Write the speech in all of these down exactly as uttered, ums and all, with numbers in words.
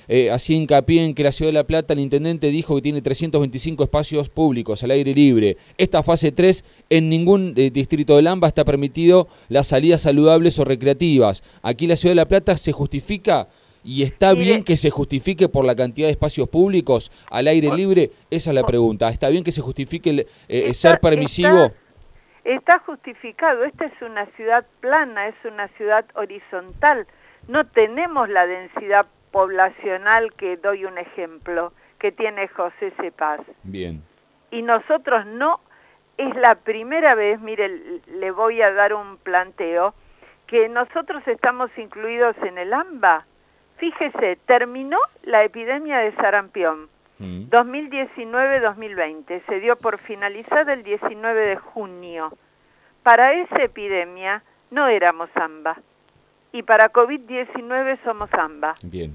eh, hacía hincapié en que la Ciudad de La Plata, el intendente dijo que tiene trescientos veinticinco espacios públicos al aire libre. Esta fase tres, en ningún eh, distrito del AMBA está permitido las salidas saludables o recreativas. Aquí la Ciudad de La Plata se justifica, y está Mire, bien que se justifique por la cantidad de espacios públicos al aire por, libre. Esa es la pregunta. ¿Está bien que se justifique el, eh, está, ser permisivo? Está... Está justificado, esta es una ciudad plana, es una ciudad horizontal, no tenemos la densidad poblacional que doy un ejemplo, que tiene José Cepaz. Bien. Y nosotros no, es la primera vez, mire, le voy a dar un planteo, que nosotros estamos incluidos en el AMBA. Fíjese, terminó la epidemia de sarampión. dos mil diecinueve dos mil veinte, se dio por finalizada el diecinueve de junio. Para esa epidemia no éramos AMBA, y para COVID diecinueve somos AMBA. Bien.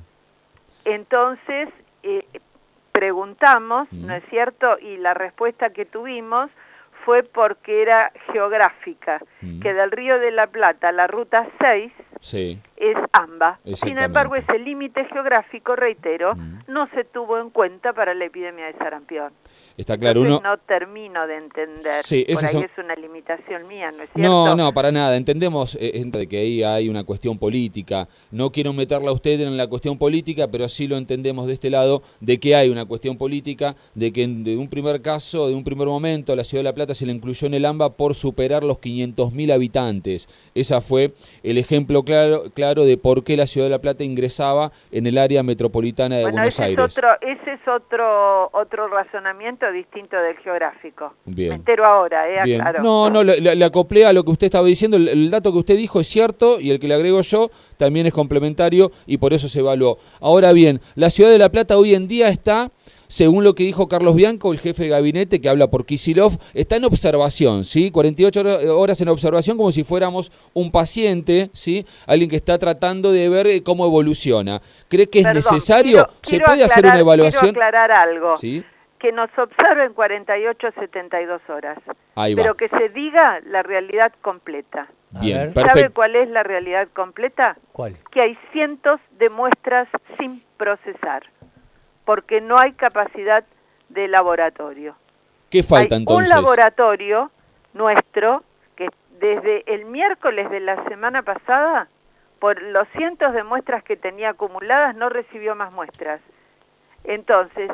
Entonces, eh, preguntamos, mm. ¿no es cierto? Y la respuesta que tuvimos fue porque era geográfica, mm. que del Río de la Plata, la ruta seis, sí. es AMBA. Sin embargo, ese límite geográfico, reitero, mm. no se tuvo en cuenta para la epidemia de sarampión. Está claro. Entonces, uno no termino de entender. Sí, por ahí son... es una limitación mía, ¿no es cierto? No, no, para nada. Entendemos eh, de que ahí hay una cuestión política. No quiero meterla a usted en la cuestión política, pero sí lo entendemos de este lado, de que hay una cuestión política, de que en de un primer caso, de un primer momento, a la Ciudad de La Plata se le incluyó en el AMBA por superar los quinientos mil habitantes. Ese fue el ejemplo claro, claro de por qué la Ciudad de La Plata ingresaba en el área metropolitana de bueno, Buenos ese Aires. Es otro, ese es otro, otro razonamiento distinto del geográfico. Bien. Me entero ahora, ¿eh? Bien. Aclaro. No, no, le, le acoplé a lo que usted estaba diciendo. El, el dato que usted dijo es cierto y el que le agrego yo también es complementario y por eso se evaluó. Ahora bien, la Ciudad de La Plata hoy en día está, según lo que dijo Carlos Bianco, el jefe de gabinete que habla por Kicillof, está en observación, ¿sí? cuarenta y ocho horas en observación como si fuéramos un paciente, ¿sí? Alguien que está tratando de ver cómo evoluciona. ¿Cree que es Perdón, necesario? Quiero, ¿Se quiero puede aclarar, hacer una evaluación? Quiero aclarar algo. ¿Sí? Que nos observen cuarenta y ocho a setenta y dos horas. Ahí va. Pero que se diga la realidad completa. Bien, ¿Sabe perfecto. cuál es la realidad completa? ¿Cuál? Que hay cientos de muestras sin procesar, porque no hay capacidad de laboratorio. ¿Qué falta hay entonces? Un laboratorio nuestro que desde el miércoles de la semana pasada, por los cientos de muestras que tenía acumuladas, no recibió más muestras. Entonces,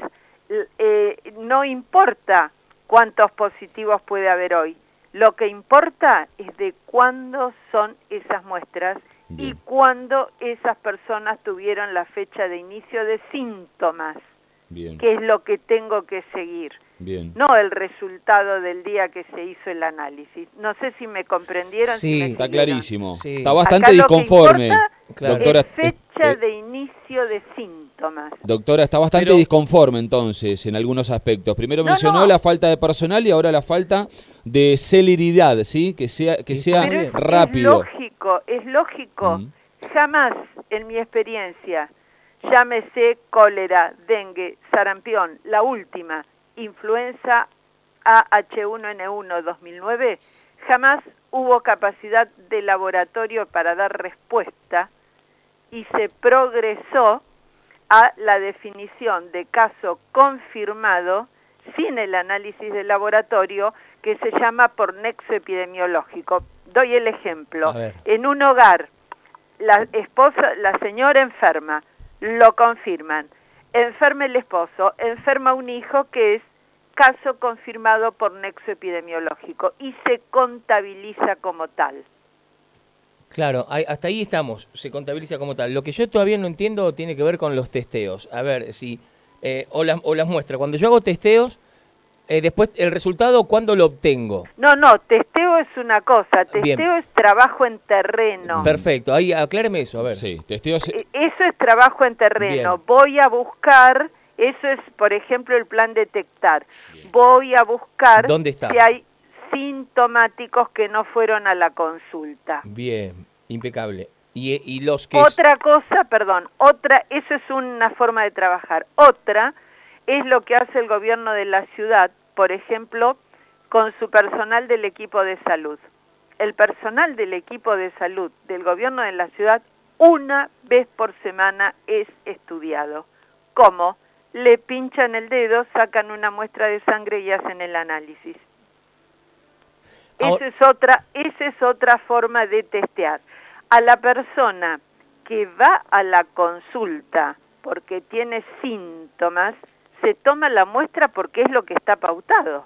eh, no importa cuántos positivos puede haber hoy. Lo que importa es de cuándo son esas muestras. Bien. Y cuándo esas personas tuvieron la fecha de inicio de síntomas. Bien. Que es lo que tengo que seguir. Bien. No el resultado del día que se hizo el análisis. No sé si me comprendieron. Sí, si me está siguieron. clarísimo. Sí. Está Acá bastante lo disconforme. Que importa Doctora, es fecha eh, de inicio de síntomas. Doctora, está bastante Pero... disconforme entonces en algunos aspectos. Primero no, mencionó no. la falta de personal y ahora la falta de celeridad, ¿sí? Que sea, que sea Pero es, rápido. Es lógico, es lógico. Mm. Jamás en mi experiencia, llámese cólera, dengue, sarampión, la última, influenza A H uno N uno dos mil nueve, jamás hubo capacidad de laboratorio para dar respuesta y se progresó a la definición de caso confirmado sin el análisis de laboratorio que se llama por nexo epidemiológico. Doy el ejemplo. En un hogar, la esposa, la señora enferma, lo confirman. Enferma el esposo, enferma un hijo que es caso confirmado por nexo epidemiológico y se contabiliza como tal. Claro, hay, hasta ahí estamos, se contabiliza como tal. Lo que yo todavía no entiendo tiene que ver con los testeos. A ver, si eh, o, las, o las muestras. Cuando yo hago testeos, eh, después el resultado, ¿cuándo lo obtengo? No, no, testeo es una cosa, testeo Bien. es trabajo en terreno. Perfecto, ahí acláreme eso, a ver. Sí, testeo es... Eso es trabajo en terreno. Bien. Voy a buscar, eso es, por ejemplo, el plan detectar. Bien. Voy a buscar ¿Dónde está? si hay sintomáticos que no fueron a la consulta. Bien, impecable. Y, y los que... Otra cosa, perdón, otra, eso es una forma de trabajar. Otra es lo que hace el gobierno de la ciudad, por ejemplo, con su personal del equipo de salud. El personal del equipo de salud del gobierno de la ciudad una vez por semana es estudiado. ¿Cómo? Le pinchan el dedo, sacan una muestra de sangre y hacen el análisis. Esa es otra, esa es otra forma de testear. A la persona que va a la consulta porque tiene síntomas, se toma la muestra porque es lo que está pautado.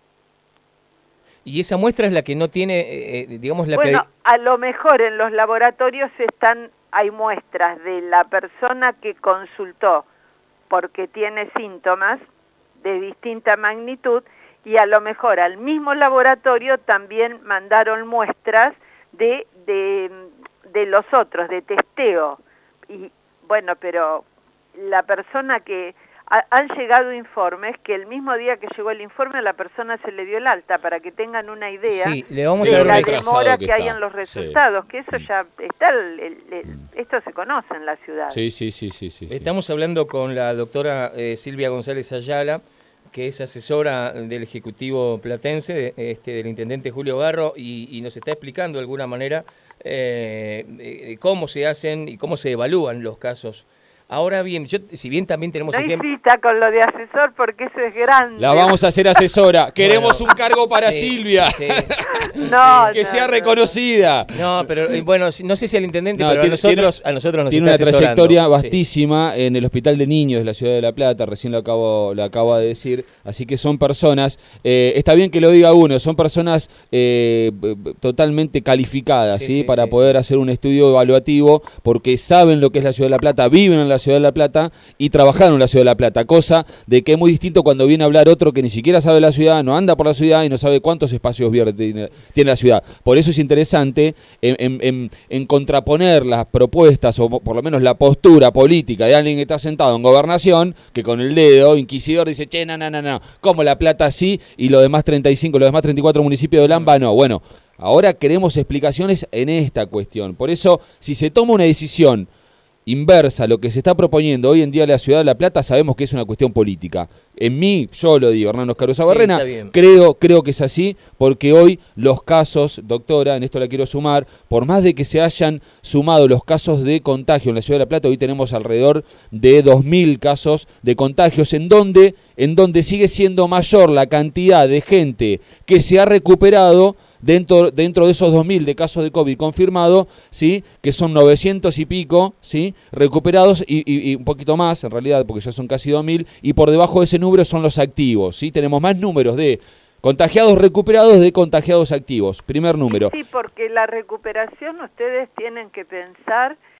Y esa muestra es la que no tiene, eh, digamos, la bueno, que... a lo mejor en los laboratorios están, hay muestras de la persona que consultó porque tiene síntomas de distinta magnitud, y a lo mejor al mismo laboratorio también mandaron muestras de, de, de los otros, de testeo. Y bueno, pero la persona que... Ha, han llegado informes que el mismo día que llegó el informe a la persona se le dio el alta, para que tengan una idea sí, le vamos de a la ver demora que, que hay está. en los resultados, Sí. que eso Mm. ya está, el, el, el, Mm. esto se conoce en la ciudad. Sí, sí, sí, sí, sí. Estamos hablando con la doctora eh, Silvia González Ayala, que es asesora del Ejecutivo Platense, de, este, del Intendente Julio Garro, y, y nos está explicando de alguna manera eh, eh, cómo se hacen y cómo se evalúan los casos. Ahora bien, yo, si bien también tenemos No ejemplos... insista con lo de asesor porque eso es grande. La vamos a hacer asesora. Queremos Bueno, un cargo para sí, Silvia. sí, No, que no, sea no, reconocida. No, pero eh, bueno, si- no sé si al intendente, No, pero tiene- a nosotros, tiene- a nosotros nos Tiene una está asesorando. trayectoria Sí. vastísima en el Hospital de Niños de la Ciudad de La Plata, recién lo acabo, lo acabo de decir, así que son personas, eh, está bien que lo diga uno, son personas eh, b- b- totalmente calificadas, Sí, ¿sí? sí, para sí. poder hacer un estudio evaluativo, porque saben lo que es la Ciudad de La Plata, viven en la Ciudad de La Plata y trabajaron en la Ciudad de La Plata, cosa de que es muy distinto cuando viene a hablar otro que ni siquiera sabe la ciudad, no anda por la ciudad y no sabe cuántos espacios verdes tiene, tiene la ciudad. Por eso es interesante en, en- en- en contraponer las propuestas, o por lo menos la postura política de alguien que está sentado en gobernación, que con el dedo inquisidor dice, che, no, no, no, no, como La Plata sí y los demás treinta y cinco, los demás treinta y cuatro municipios de Lamba no. Bueno, ahora queremos explicaciones en esta cuestión. Por eso, si se toma una decisión inversa a lo que se está proponiendo hoy en día en la Ciudad de La Plata, sabemos que es una cuestión política. En mí, yo lo digo, Hernán Oscar Barrena, está bien. creo, creo que es así, porque hoy los casos, doctora, en esto la quiero sumar, por más de que se hayan sumado los casos de contagio en la Ciudad de La Plata, hoy tenemos alrededor de dos mil casos de contagios, en donde, en donde sigue siendo mayor la cantidad de gente que se ha recuperado dentro, dentro de esos dos mil de casos de COVID confirmados, ¿sí? Que son novecientos y pico, ¿sí? Recuperados y, y, y un poquito más, en realidad, porque ya son casi dos mil, y por debajo de ese número son los activos, ¿sí? Tenemos más números de contagiados recuperados de contagiados activos, primer número. Sí, porque la recuperación ustedes tienen que pensar